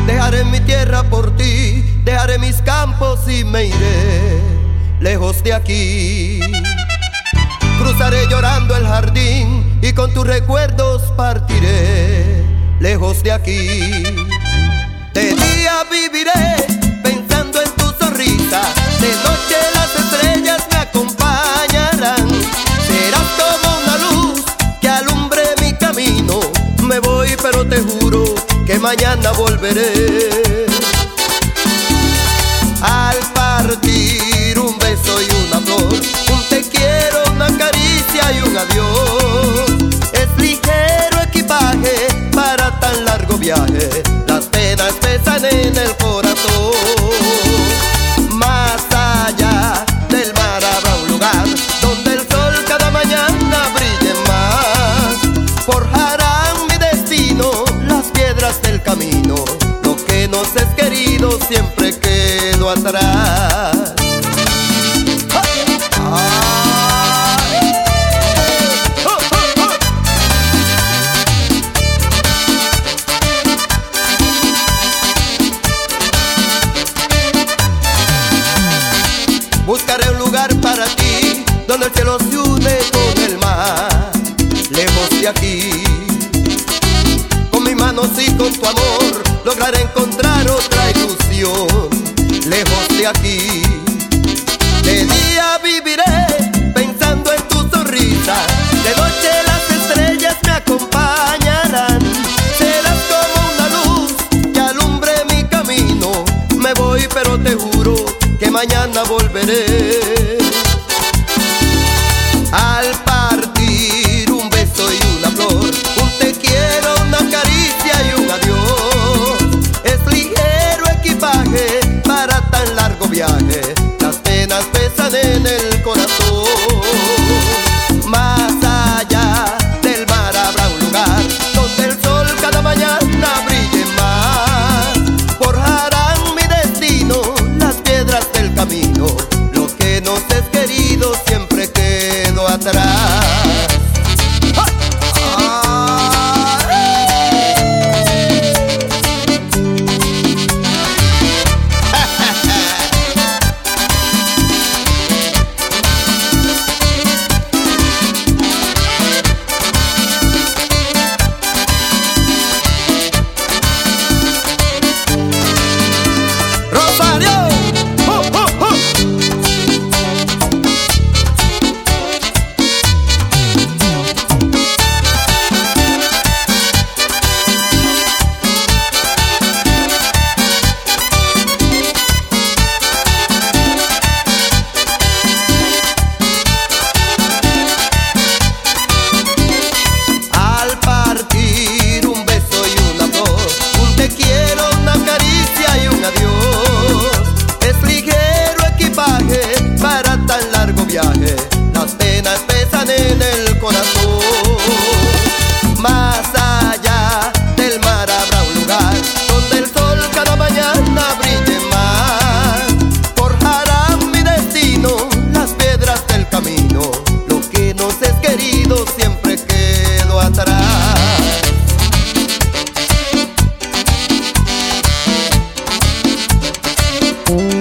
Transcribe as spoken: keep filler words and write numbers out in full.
Dejaré mi tierra por ti, dejaré mis campos y me iré lejos de aquí. Cruzaré llorando el jardín y con tus recuerdos partiré lejos de aquí. De día viviré pensando en tu sonrisa, de noche las estrellas me acompañarán. Serás como una luz que alumbre mi camino. Me voy pero te juro que mañana volveré. Al partir un beso y una flor, un te quiero, una caricia y un adiós. Es ligero equipaje para tan largo viaje, las penas pesan en el corazón. Más allá del mar habrá un lugar donde el sol cada mañana brille más. Forjarán mi destino las piedras del camino, lo que nos es querido siempre quedó atrás. Buscaré un lugar para ti, donde el cielo se une con el mar, lejos de aquí. Con mis manos y con tu amor, lograré encontrar otra ilusión, lejos de aquí. De día viviré pensando en tu sonrisa, de noche las estrellas me acompañarán. Serás como una luz que alumbre mi camino. Me voy pero te juro que mañana volveré. Al partir un beso y una flor, un te quiero, una caricia y un adiós. Es ligero equipaje para tan largo viaje, las penas pesan en el corazón. Más allá del mar habrá un lugar donde el sol cada mañana brille más. Forjarán mi destino las piedras del camino, lo que nos es querido siempre quedó atrás. Las penas pesan en el corazón. Más allá del mar habrá un lugar donde el sol cada mañana brille más. Forjarán mi destino las piedras del camino, lo que nos es querido siempre quedó atrás. Mm.